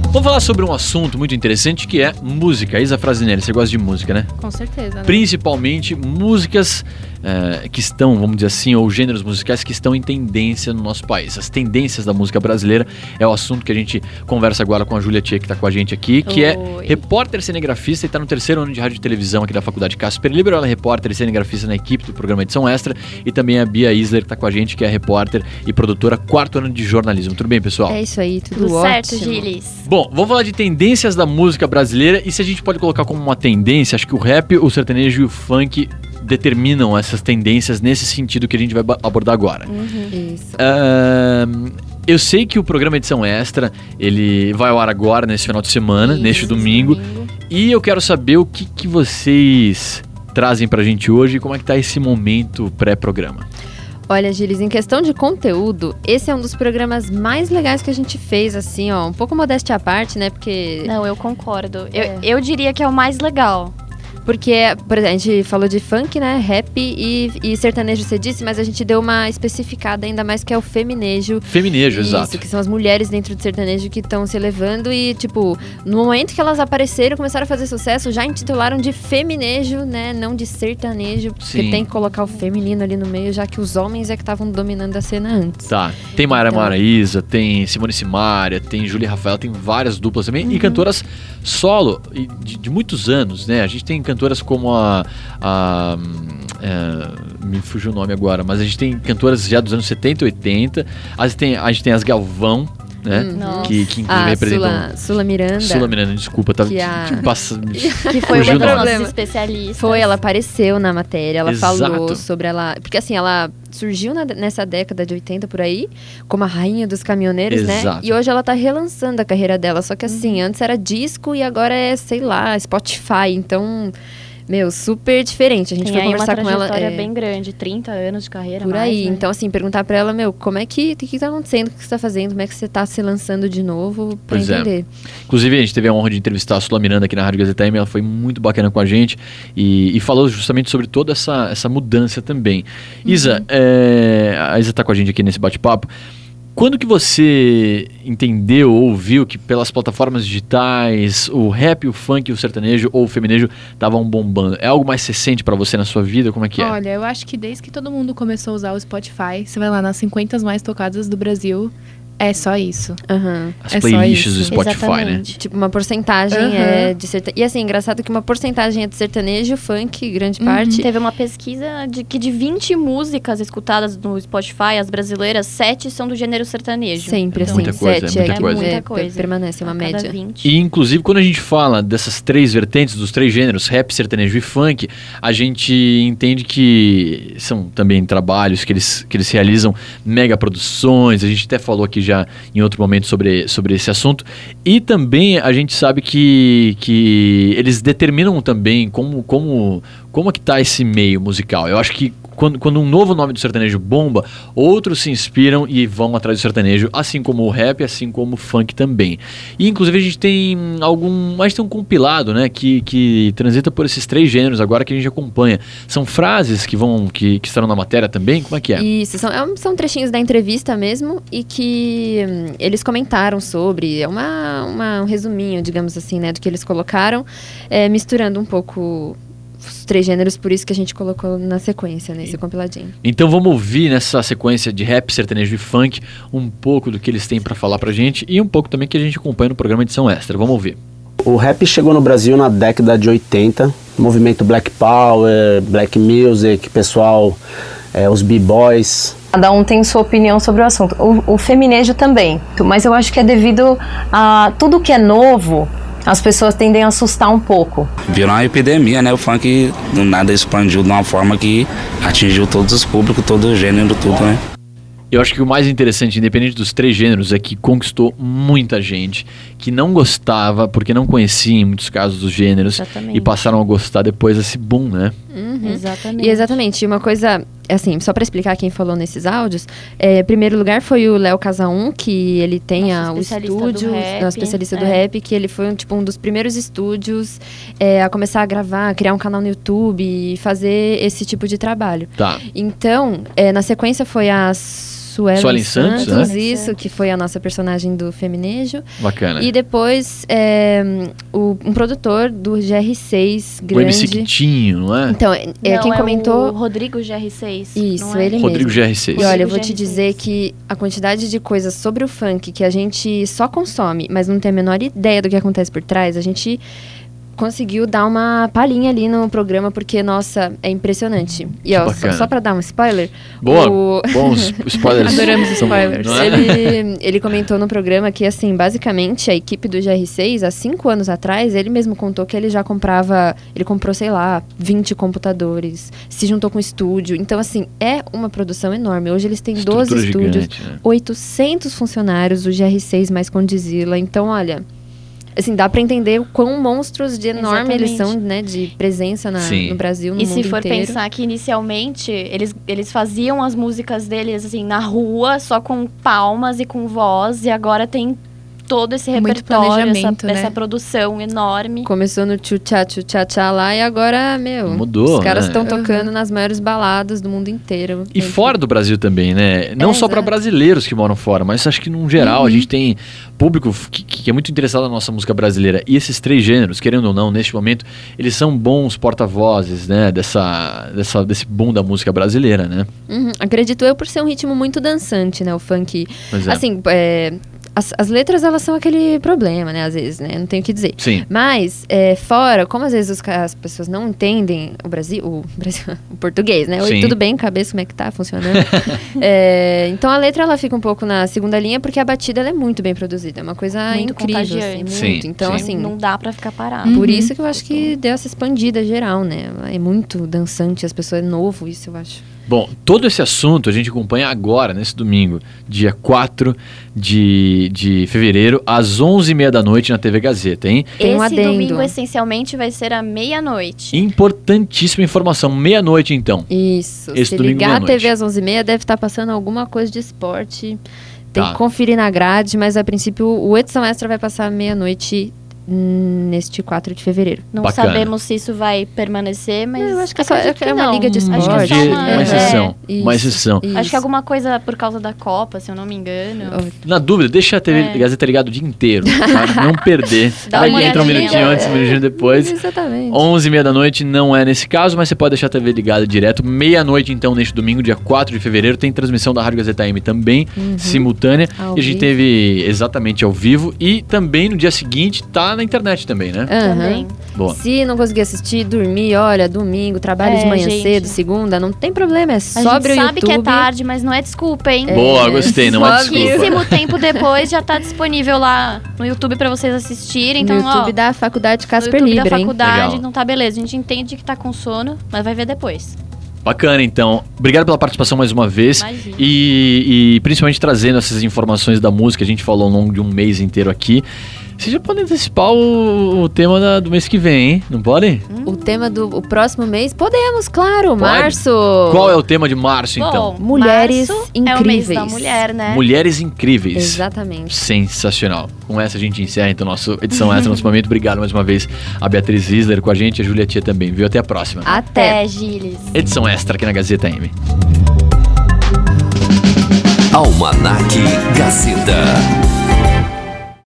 Vamos falar sobre um assunto muito interessante que é música. Isa Frasinelli, você gosta de música, né? Com certeza, né? Principalmente músicas que estão, vamos dizer assim, ou gêneros musicais que estão em tendência no nosso país. As tendências da música brasileira é o assunto que a gente conversa agora com a Júlia Tchê, que está com a gente aqui, que é repórter cinegrafista e está no 3º ano de rádio e televisão aqui da Faculdade Casper Libero. Ela é repórter e cinegrafista na equipe do programa Edição Extra, e também a Bia Isler, que está com a gente, que é repórter e produtora 4º ano de jornalismo. Tudo bem, pessoal? É isso aí, tudo certo, ótimo. Gilis. Bom, vamos falar de tendências da música brasileira, e se a gente pode colocar como uma tendência, acho que o rap, o sertanejo e o funk determinam essas tendências nesse sentido que a gente vai abordar agora. Isso. Eu sei que o programa Edição Extra, ele vai ao ar agora, nesse final de semana, neste domingo, e eu quero saber o que vocês trazem pra gente hoje e como é que tá esse momento pré-programa. Olha, Gilis, em questão de conteúdo, esse é um dos programas mais legais que a gente fez, assim, ó, um pouco modéstia à parte, né, porque... Não, eu concordo. Eu diria que é o mais legal. Porque, por exemplo, a gente falou de funk, né, rap e sertanejo, você disse, mas a gente deu uma especificada ainda mais, que é o feminejo. Feminejo, isso, exato. Que são as mulheres dentro do sertanejo que estão se elevando e, tipo, no momento que elas apareceram, começaram a fazer sucesso, já intitularam de feminejo, né, não de sertanejo, porque tem que colocar o feminino ali no meio, já que os homens é que estavam dominando a cena antes. Tá, tem Mayra Maraíza, tem Simone Simaria, tem Júlia Rafael, tem várias duplas também, e cantoras solo de muitos anos, né, a gente tem cantoras como me fugiu o nome agora, mas a gente tem cantoras já dos anos 70 e 80, a gente tem as Galvão, né? Que inclusive representam... Sula Miranda. Sula Miranda, desculpa, tava que foi uma das nossas especialistas. Ela apareceu na matéria, ela Exato. falou sobre ela... Porque assim, ela surgiu nessa década de 80 por aí, como a rainha dos caminhoneiros, Exato. né? E hoje ela tá relançando a carreira dela, só que assim, antes era disco e agora é, sei lá, Spotify, então... Meu, super diferente. A gente foi conversar com ela. Uma trajetória bem grande, 30 anos de carreira. Por aí. Né? Então, assim, perguntar pra ela, meu, como é que tá acontecendo? O que você tá fazendo? Como é que você tá se lançando de novo? Pra entender. Inclusive, a gente teve a honra de entrevistar a Sula Miranda aqui na Rádio Gazeta M. Ela foi muito bacana com a gente e falou justamente sobre toda essa mudança também. Isa, a Isa tá com a gente aqui nesse bate-papo. Quando que você entendeu ou viu que pelas plataformas digitais o rap, o funk, o sertanejo ou o feminejo estavam bombando? É algo mais recente pra você na sua vida? Como é que é? Olha, eu acho que desde que todo mundo começou a usar o Spotify, você vai lá nas 50 mais tocadas do Brasil, é só isso. As playlists do Spotify, exatamente. né? Tipo, uma porcentagem é de sertanejo. E assim, engraçado que uma porcentagem é de sertanejo, funk, grande parte. Teve uma pesquisa de 20 músicas escutadas no Spotify, as brasileiras, 7 são do gênero sertanejo. Sempre, então, assim, muita coisa, 7 muita coisa. Permanece uma média. 20. E, inclusive, quando a gente fala dessas 3 vertentes, dos 3 gêneros, rap, sertanejo e funk, a gente entende que são também trabalhos que eles realizam mega produções. A gente até falou aqui já em outro momento sobre esse assunto. E também a gente sabe que eles determinam também como é que tá esse meio musical. Eu acho que quando um novo nome do sertanejo bomba, outros se inspiram e vão atrás do sertanejo, assim como o rap, assim como o funk também. E inclusive a gente tem um compilado, né, que transita por esses 3 gêneros agora que a gente acompanha. São frases que estarão na matéria também? Como é que é? Isso, são trechinhos da entrevista mesmo e que eles comentaram sobre, um resuminho, digamos assim, né, do que eles colocaram, misturando um pouco os 3 gêneros, por isso que a gente colocou na sequência, nesse compiladinho. Então vamos ouvir nessa sequência de rap, sertanejo e funk um pouco do que eles têm pra falar pra gente e um pouco também que a gente acompanha no programa Edição Extra. Vamos ouvir. O rap chegou no Brasil na década de 80, movimento Black Power, Black Music, pessoal, os B-Boys. Cada um tem sua opinião sobre o assunto. O feminejo também, mas eu acho que é devido a tudo que é novo, as pessoas tendem a assustar um pouco. Virou uma epidemia, né? O funk do nada expandiu de uma forma que atingiu todos os públicos, todo o gênero, tudo, né? Eu acho que o mais interessante, independente dos 3 gêneros, é que conquistou muita gente que não gostava, porque não conhecia em muitos casos os gêneros. Exatamente. E passaram a gostar depois desse boom, né? Exatamente. E exatamente, uma coisa, assim, só para explicar quem falou nesses áudios, em primeiro lugar foi o Léo Casaum, que ele tem o estúdio, nosso especialista do rap, que ele foi um dos primeiros estúdios a começar a gravar, criar um canal no YouTube e fazer esse tipo de trabalho. Tá. Então, na sequência foi a Suelen Santos, né? Isso, que foi a nossa personagem do Feminejo. Bacana. E depois, um produtor do GR6 grande. O MC Quitinho, não é? Então, quem comentou... o Rodrigo GR6. Isso, não é? ele Rodrigo mesmo. GR6. E olha, eu vou GR6. te dizer que a quantidade de coisas sobre o funk que a gente só consome, mas não tem a menor ideia do que acontece por trás, a gente conseguiu dar uma palhinha ali no programa, porque, nossa, é impressionante. E ó, só pra dar um spoiler... Boa, bons spoilers. Adoramos São spoilers. bons, não é? Ele comentou no programa que, assim, basicamente, a equipe do GR6, há 5 anos atrás, ele mesmo contou que ele já comprava... Ele comprou, sei lá, 20 computadores, se juntou com o estúdio. Então, assim, é uma produção enorme. Hoje eles têm 12 estúdios, gigante, né? 800 funcionários, o GR6 mais Condizila. Então, olha... Assim, dá pra entender o quão monstros de enorme eles são, né? De presença no Brasil, no mundo inteiro. E se for pensar que, inicialmente, eles faziam as músicas deles, assim, na rua, só com palmas e com voz. E agora tem todo esse repertório, essa produção enorme. Começou no tchá lá e agora, mudou, os caras né? estão tocando nas maiores baladas do mundo inteiro. E fora do Brasil também, né? Não só para brasileiros que moram fora, mas acho que, num geral, a gente tem público que é muito interessado na nossa música brasileira. E esses 3 gêneros, querendo ou não, neste momento, eles são bons porta-vozes, né? Desse boom da música brasileira, né? Acredito eu, por ser um ritmo muito dançante, né? O funk. Pois é. Assim, as letras, elas são aquele problema, né? Às vezes, né? Não tenho o que dizer. Sim. Mas, fora, como às vezes as pessoas não entendem o português, né? Oi, Sim. tudo bem, cabeça, como é que tá funcionando? Então, a letra, ela fica um pouco na segunda linha, porque a batida, ela é muito bem produzida. É uma coisa Muito incrível, assim, contagiante. muito. Sim, Então, sim. assim... Não dá pra ficar parado. Por isso que eu acho que deu essa expandida geral, né? É muito dançante, as pessoas, é novo isso, eu acho. Bom, todo esse assunto a gente acompanha agora, nesse domingo, dia 4 de fevereiro, às 11h30 da noite na TV Gazeta, hein? Tem um Esse adendo. domingo, essencialmente, vai ser à meia-noite. Importantíssima informação, meia-noite então. Isso. Esse Se domingo, ligar a meia-noite. TV às 11h30, deve estar passando alguma coisa de esporte. Tem Tá. que conferir na grade, mas a princípio o Edição Extra vai passar meia-noite neste 4 de fevereiro. Não Bacana. sabemos se isso vai permanecer, mas Eu acho que acredito é uma não. liga de Acho que é esporte. só Uma exceção, uma exceção. Isso. Acho que é alguma coisa por causa da Copa, se eu não me engano. Na dúvida, deixa a TV Gazeta ligada o dia inteiro, pra não perder. Dá Aí uma entra um olhadinha. minutinho antes, um minutinho depois. Exatamente. 11h30 da noite não é nesse caso, mas você pode deixar a TV ligada direto. Meia-noite, então, neste domingo, dia 4 de fevereiro, tem transmissão da Rádio Gazeta AM também, simultânea. Ao E a gente vivo. teve exatamente ao vivo. E também no dia seguinte tá na internet também, né? Também. Boa. Se não conseguir assistir, dormir, olha, domingo, trabalho de manhã gente. cedo, segunda, não tem problema, é A sobre o gente sabe YouTube. que é tarde, mas não é desculpa, hein? Boa, gostei, não é Sobe. desculpa. Pouquíssimo tempo depois já tá disponível lá no YouTube pra vocês assistirem. Então, no YouTube ó, da Faculdade no Casper YouTube Libre, da hein? faculdade, Legal. não tá beleza. A gente entende que tá com sono, mas vai ver depois. Bacana, então. Obrigado pela participação mais uma vez. Imagina. E principalmente trazendo essas informações da música. A gente falou ao longo de um mês inteiro aqui. Vocês já podem antecipar o tema do mês que vem, hein? Não podem? O tema do próximo mês, podemos, claro, março. Qual é o tema de março, então? Bom, Mulheres março é o mês incríveis. da mulher, né? Mulheres incríveis. Exatamente. Sensacional. Com essa a gente encerra então nossa edição extra, nosso momento. Obrigado mais uma vez a Beatriz Isler com a gente, a Julia Tia também, viu? Até a próxima. Até. Até, Gilles. Edição extra aqui na Gazeta M. Almanac Gazeta.